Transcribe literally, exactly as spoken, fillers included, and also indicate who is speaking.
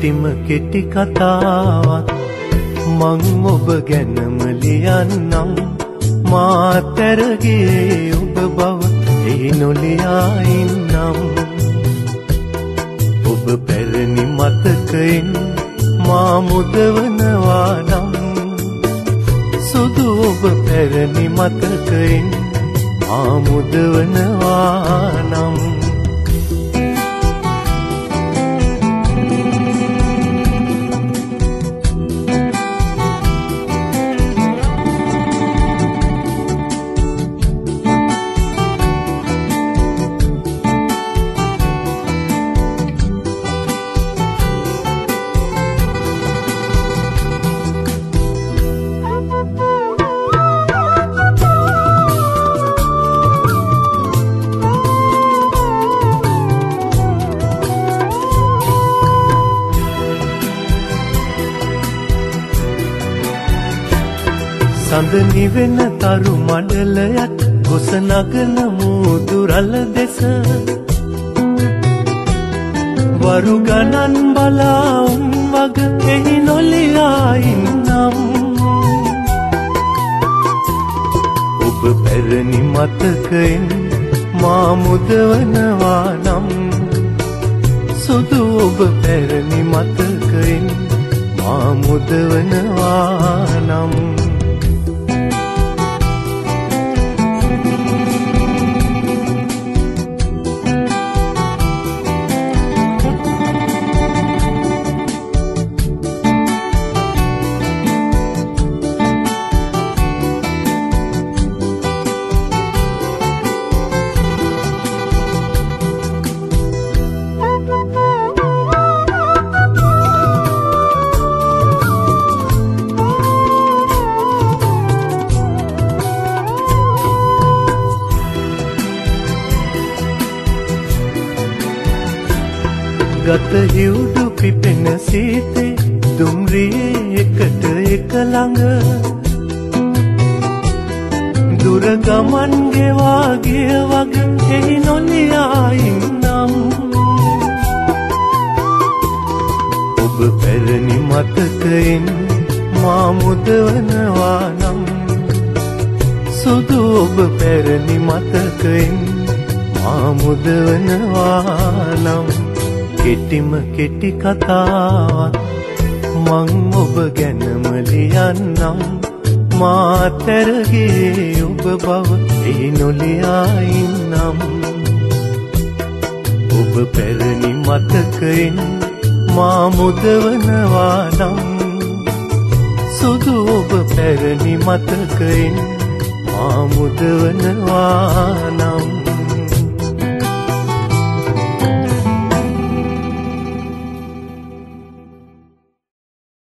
Speaker 1: කෙටිම කෙටි කතාවක් මං ඔබ ගැනම ලියන්නම් මාතරගේ ඔබ බව එහි නොලියා ඉන්නම් ඔබ පැරණි මතකයෙන් මා මුදවනවා නම් සුදු ඔබ පැරණි මතකයෙන් මා මුදවනවා නම් සඳ නිවෙන තරු මඩලයක් ගොස නගන මූදුරල දෙස වරු ගණන් බලා උන් වග එහි නොලියා ඉන්නම් ඔබ පැරණි මතකයෙන් මා මුදවනවා නම් සුදු ඔබ පැරණි මතකයෙන් මා මුදවනවා නම් ගත හිවුඩු පිපෙන සීතේ දුම්රියේ එකට එක ළඟ දුර ගමන් ගෙවා ගිය වග එහි නොලියා ඉන්නම් ඔබ පැරණි මතකයෙන් මා මුදවනවා නම් සුදු ඔබ පැරණි මතකයෙන් මා මුදවනවා නම් කෙටිම කෙටි කතාවක් මං ඔබ ගැනම ලියන්නම් මාතරගේ ඔබ බව එහි නොලියා ඉන්නම් ඔබ පැරණි මතකයෙන් මා මුදවනවා නම් සුදු ඔබ පැරණි මතකයෙන් මා මුදවනවා නම්